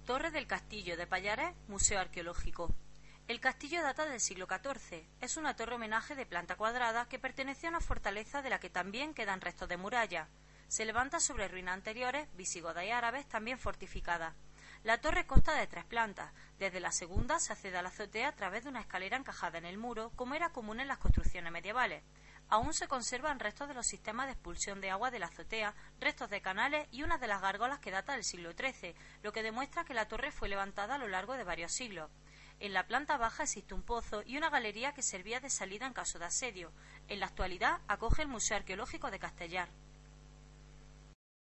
Torre del Castillo de Pallares, Museo Arqueológico. El castillo data del siglo XIV. Es una torre homenaje de planta cuadrada que pertenecía a una fortaleza de la que también quedan restos de muralla. Se levanta sobre ruinas anteriores, visigodas y árabes, también fortificadas. La torre consta de 3 plantas. Desde la segunda se accede a la azotea a través de una escalera encajada en el muro, como era común en las construcciones medievales. Aún se conservan restos de los sistemas de expulsión de agua de la azotea, restos de canales y una de las gárgolas que data del siglo XIII, lo que demuestra que la torre fue levantada a lo largo de varios siglos. En la planta baja existe un pozo y una galería que servía de salida en caso de asedio. En la actualidad acoge el Museo Arqueológico de Castellar.